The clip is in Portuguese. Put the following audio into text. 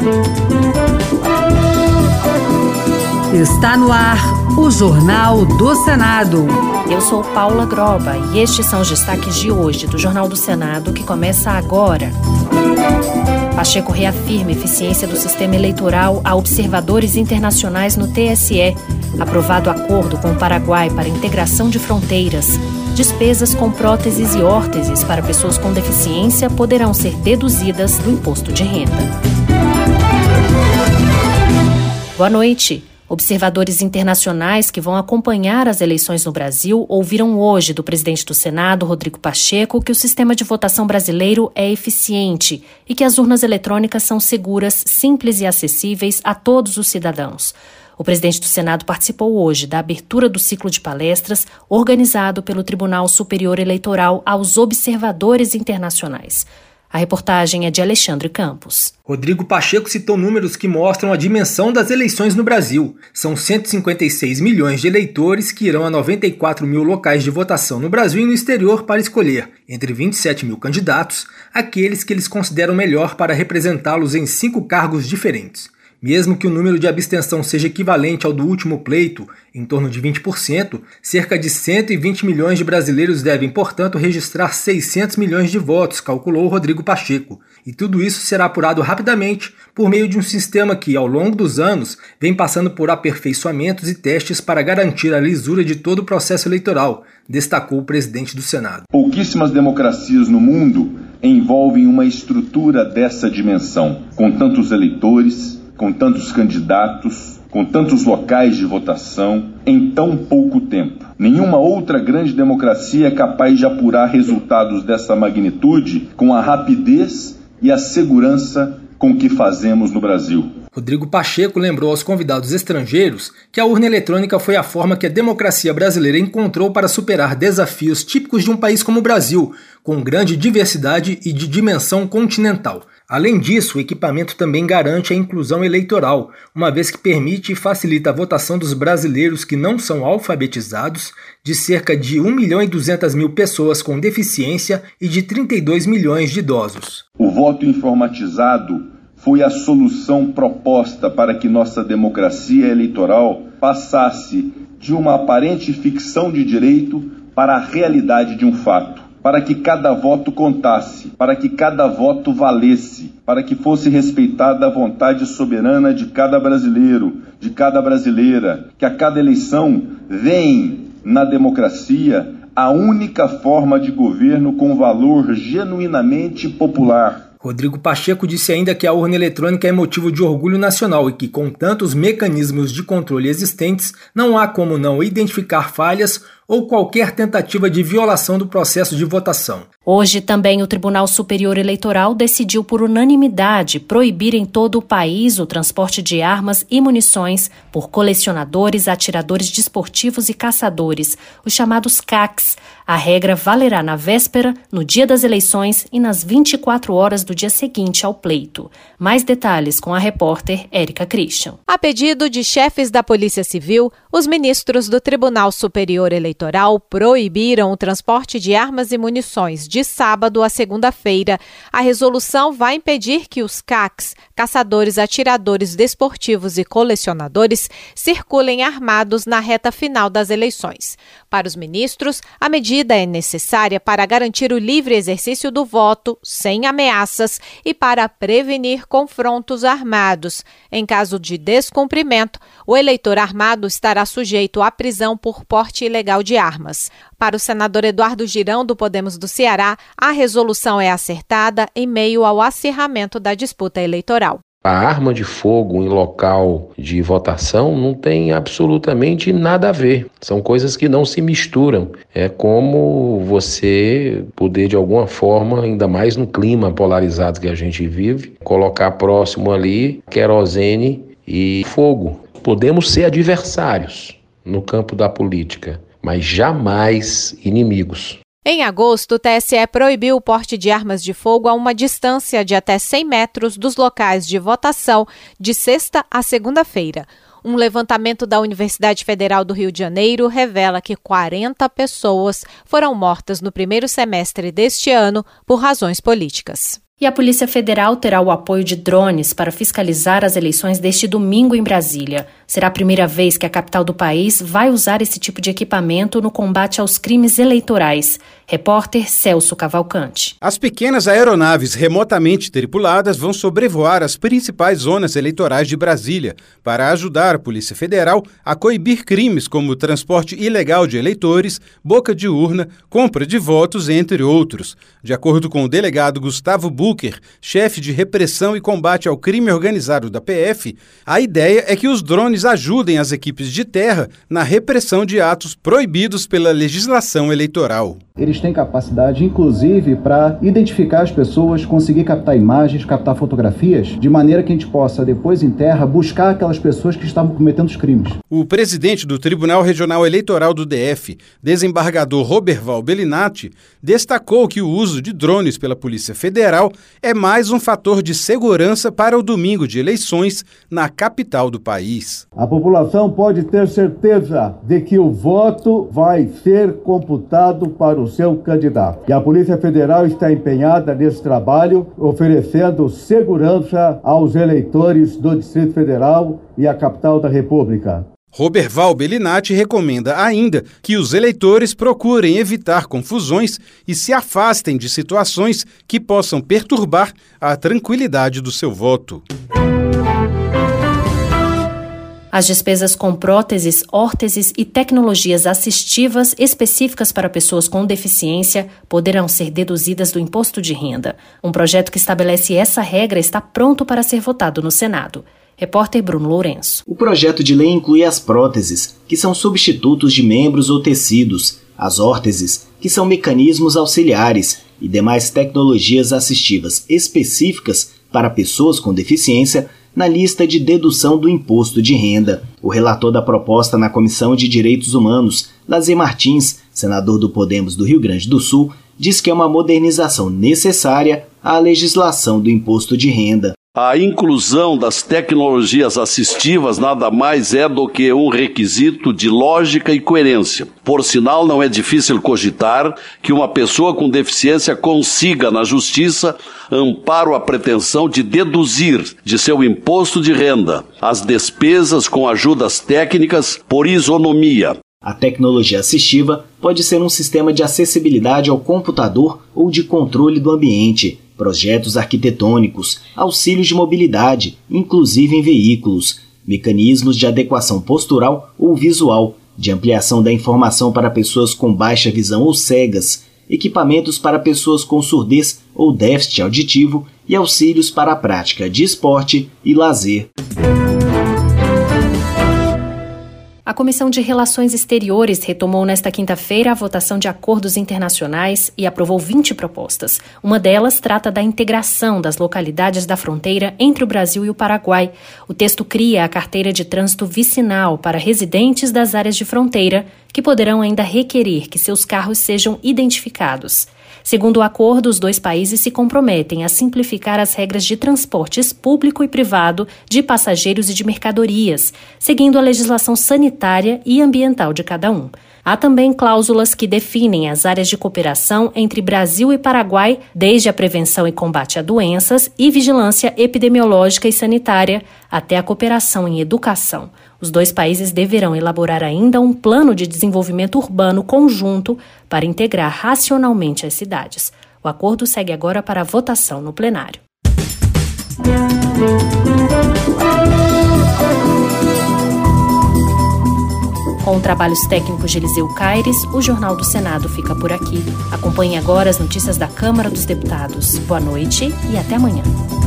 Está no ar o Jornal do Senado. Eu sou Paula Groba e estes são os destaques de hoje do Jornal do Senado, que começa agora. Pacheco reafirma a eficiência do sistema eleitoral a observadores internacionais no TSE. Aprovado acordo com o Paraguai para integração de fronteiras. Despesas com próteses e órteses para pessoas com deficiência poderão ser deduzidas do imposto de renda. Boa noite. Observadores internacionais que vão acompanhar as eleições no Brasil ouviram hoje do presidente do Senado, Rodrigo Pacheco, que o sistema de votação brasileiro é eficiente e que as urnas eletrônicas são seguras, simples e acessíveis a todos os cidadãos. O presidente do Senado participou hoje da abertura do ciclo de palestras organizado pelo Tribunal Superior Eleitoral aos observadores internacionais. A reportagem é de Alexandre Campos. Rodrigo Pacheco citou números que mostram a dimensão das eleições no Brasil. São 156 milhões de eleitores que irão a 94 mil locais de votação no Brasil e no exterior para escolher, entre 27 mil candidatos, aqueles que eles consideram melhor para representá-los em 5 cargos diferentes. Mesmo que o número de abstenção seja equivalente ao do último pleito, em torno de 20%, cerca de 120 milhões de brasileiros devem, portanto, registrar 600 milhões de votos, calculou Rodrigo Pacheco. E tudo isso será apurado rapidamente por meio de um sistema que, ao longo dos anos, vem passando por aperfeiçoamentos e testes para garantir a lisura de todo o processo eleitoral, destacou o presidente do Senado. Pouquíssimas democracias no mundo envolvem uma estrutura dessa dimensão, com tantos eleitores, com tantos candidatos, com tantos locais de votação, em tão pouco tempo. Nenhuma outra grande democracia é capaz de apurar resultados dessa magnitude com a rapidez e a segurança com que fazemos no Brasil. Rodrigo Pacheco lembrou aos convidados estrangeiros que a urna eletrônica foi a forma que a democracia brasileira encontrou para superar desafios típicos de um país como o Brasil, com grande diversidade e de dimensão continental. Além disso, o equipamento também garante a inclusão eleitoral, uma vez que permite e facilita a votação dos brasileiros que não são alfabetizados, de cerca de 1.200.000 pessoas com deficiência e de 32 milhões de idosos. O voto informatizado foi a solução proposta para que nossa democracia eleitoral passasse de uma aparente ficção de direito para a realidade de um fato. Para que cada voto contasse, para que cada voto valesse, para que fosse respeitada a vontade soberana de cada brasileiro, de cada brasileira, que a cada eleição vem na democracia a única forma de governo com valor genuinamente popular. Rodrigo Pacheco disse ainda que a urna eletrônica é motivo de orgulho nacional e que, com tantos mecanismos de controle existentes, não há como não identificar falhas ou qualquer tentativa de violação do processo de votação. Hoje também o Tribunal Superior Eleitoral decidiu por unanimidade proibir em todo o país o transporte de armas e munições por colecionadores, atiradores desportivos e caçadores, os chamados CACs. A regra valerá na véspera, no dia das eleições e nas 24 horas do dia seguinte ao pleito. Mais detalhes com a repórter Érica Christian. A pedido de chefes da Polícia Civil, os ministros do Tribunal Superior Eleitoral proibiram o transporte de armas e munições de sábado a segunda-feira. A resolução vai impedir que os CACs, caçadores, atiradores desportivos e colecionadores, circulem armados na reta final das eleições. Para os ministros, a medida é necessária para garantir o livre exercício do voto, sem ameaças, e para prevenir confrontos armados. Em caso de descumprimento, o eleitor armado estará sujeito à prisão por porte ilegal de armas. Para o senador Eduardo Girão, do Podemos do Ceará, a resolução é acertada em meio ao acirramento da disputa eleitoral. A arma de fogo em local de votação não tem absolutamente nada a ver. São coisas que não se misturam. É como você poder, de alguma forma, ainda mais no clima polarizado que a gente vive, colocar próximo ali querosene e fogo. Podemos ser adversários no campo da política, mas jamais inimigos. Em agosto, o TSE proibiu o porte de armas de fogo a uma distância de até 100 metros dos locais de votação de sexta a segunda-feira. Um levantamento da Universidade Federal do Rio de Janeiro revela que 40 pessoas foram mortas no primeiro semestre deste ano por razões políticas. E a Polícia Federal terá o apoio de drones para fiscalizar as eleições deste domingo em Brasília. Será a primeira vez que a capital do país vai usar esse tipo de equipamento no combate aos crimes eleitorais. Repórter Celso Cavalcante. As pequenas aeronaves remotamente tripuladas vão sobrevoar as principais zonas eleitorais de Brasília para ajudar a Polícia Federal a coibir crimes como transporte ilegal de eleitores, boca de urna, compra de votos, entre outros. De acordo com o delegado Gustavo Bucher, chefe de repressão e combate ao crime organizado da PF, a ideia é que os drones ajudem as equipes de terra na repressão de atos proibidos pela legislação eleitoral. Eles têm capacidade, inclusive, para identificar as pessoas, conseguir captar imagens, captar fotografias, de maneira que a gente possa, depois em terra, buscar aquelas pessoas que estavam cometendo os crimes. O presidente do Tribunal Regional Eleitoral do DF, desembargador Roberval Bellinati, destacou que o uso de drones pela Polícia Federal é mais um fator de segurança para o domingo de eleições na capital do país. A população pode ter certeza de que o voto vai ser computado para o seu candidato. E a Polícia Federal está empenhada nesse trabalho, oferecendo segurança aos eleitores do Distrito Federal e à capital da República. Roberval Bellinati recomenda ainda que os eleitores procurem evitar confusões e se afastem de situações que possam perturbar a tranquilidade do seu voto. As despesas com próteses, órteses e tecnologias assistivas específicas para pessoas com deficiência poderão ser deduzidas do imposto de renda. Um projeto que estabelece essa regra está pronto para ser votado no Senado. Repórter Bruno Lourenço. O projeto de lei inclui as próteses, que são substitutos de membros ou tecidos, as órteses, que são mecanismos auxiliares, e demais tecnologias assistivas específicas para pessoas com deficiência na lista de dedução do imposto de renda. O relator da proposta na Comissão de Direitos Humanos, Lazer Martins, senador do Podemos do Rio Grande do Sul, diz que é uma modernização necessária à legislação do imposto de renda. A inclusão das tecnologias assistivas nada mais é do que um requisito de lógica e coerência. Por sinal, não é difícil cogitar que uma pessoa com deficiência consiga, na justiça, amparo à pretensão de deduzir de seu imposto de renda as despesas com ajudas técnicas por isonomia. A tecnologia assistiva pode ser um sistema de acessibilidade ao computador ou de controle do ambiente, projetos arquitetônicos, auxílios de mobilidade, inclusive em veículos, mecanismos de adequação postural ou visual, de ampliação da informação para pessoas com baixa visão ou cegas, equipamentos para pessoas com surdez ou déficit auditivo e auxílios para a prática de esporte e lazer. A Comissão de Relações Exteriores retomou nesta quinta-feira a votação de acordos internacionais e aprovou 20 propostas. Uma delas trata da integração das localidades da fronteira entre o Brasil e o Paraguai. O texto cria a carteira de trânsito vicinal para residentes das áreas de fronteira, que poderão ainda requerer que seus carros sejam identificados. Segundo o acordo, os dois países se comprometem a simplificar as regras de transportes público e privado de passageiros e de mercadorias, seguindo a legislação sanitária e ambiental de cada um. Há também cláusulas que definem as áreas de cooperação entre Brasil e Paraguai, desde a prevenção e combate a doenças e vigilância epidemiológica e sanitária, até a cooperação em educação. Os dois países deverão elaborar ainda um plano de desenvolvimento urbano conjunto para integrar racionalmente as cidades. O acordo segue agora para votação no plenário. Com trabalhos técnicos de Eliseu Caires, o Jornal do Senado fica por aqui. Acompanhe agora as notícias da Câmara dos Deputados. Boa noite e até amanhã.